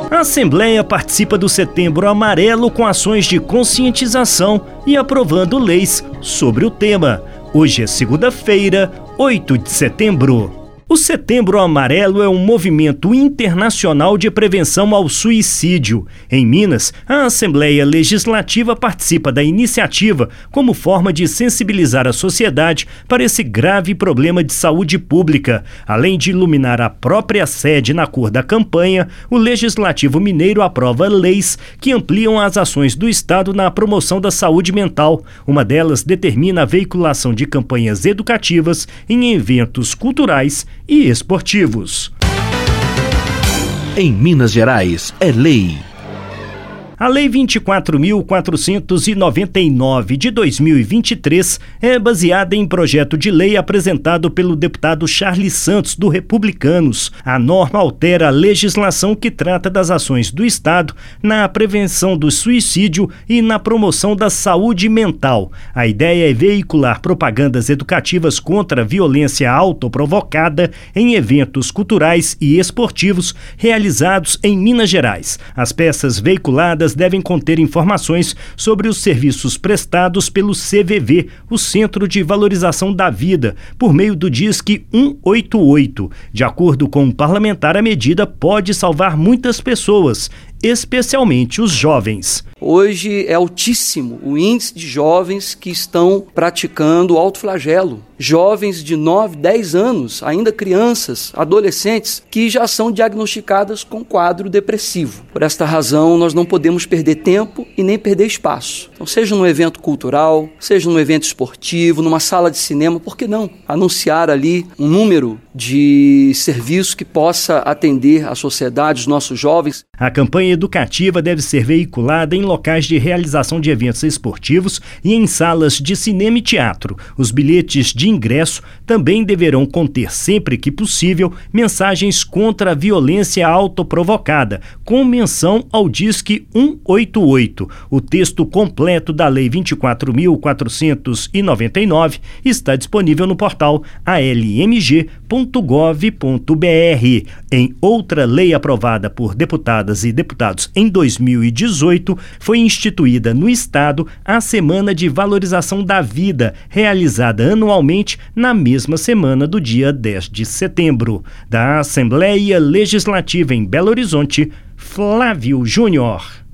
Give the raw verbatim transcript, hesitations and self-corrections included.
A Assembleia participa do Setembro Amarelo com ações de conscientização e aprovando leis sobre o tema. Hoje é segunda-feira, oito de setembro. O Setembro Amarelo é um movimento internacional de prevenção ao suicídio. Em Minas, a Assembleia Legislativa participa da iniciativa como forma de sensibilizar a sociedade para esse grave problema de saúde pública. Além de iluminar a própria sede na cor da campanha, o Legislativo Mineiro aprova leis que ampliam as ações do Estado na promoção da saúde mental. Uma delas determina a veiculação de campanhas educativas em eventos culturais e esportivos. Em Minas Gerais, é lei. A Lei vinte e quatro mil quatrocentos e noventa e nove de dois mil e vinte e três é baseada em projeto de lei apresentado pelo deputado Charles Santos, do Republicanos. A norma altera a legislação que trata das ações do Estado na prevenção do suicídio e na promoção da saúde mental. A ideia é veicular propagandas educativas contra a violência autoprovocada em eventos culturais e esportivos realizados em Minas Gerais. As peças veiculadas devem conter informações sobre os serviços prestados pelo C V V, o Centro de Valorização da Vida, por meio do Disque cento e oitenta e oito. De acordo com o parlamentar, a medida pode salvar muitas pessoas, especialmente os jovens. Hoje é altíssimo o índice de jovens que estão praticando autoflagelo. Jovens de nove, dez anos, ainda crianças, adolescentes, que já são diagnosticadas com quadro depressivo. Por esta razão, nós não podemos perder tempo e nem perder espaço. Então, seja num evento cultural, seja num evento esportivo, numa sala de cinema, por que não anunciar ali um número de serviço que possa atender a sociedade, os nossos jovens? A campanha educativa deve ser veiculada em locais de realização de eventos esportivos e em salas de cinema e teatro. Os bilhetes de ingresso também deverão conter, sempre que possível, mensagens contra a violência autoprovocada, com menção ao Disque cento e oitenta e oito. O texto completo da Lei vinte e quatro mil quatrocentos e noventa e nove está disponível no portal a l m g ponto gov ponto b r. Em outra lei aprovada por deputadas e deputados em dois mil e dezoito, foi instituída no Estado a Semana de Valorização da Vida, realizada anualmente na mesma semana do dia dez de setembro. Da Assembleia Legislativa em Belo Horizonte, Flávio Júnior.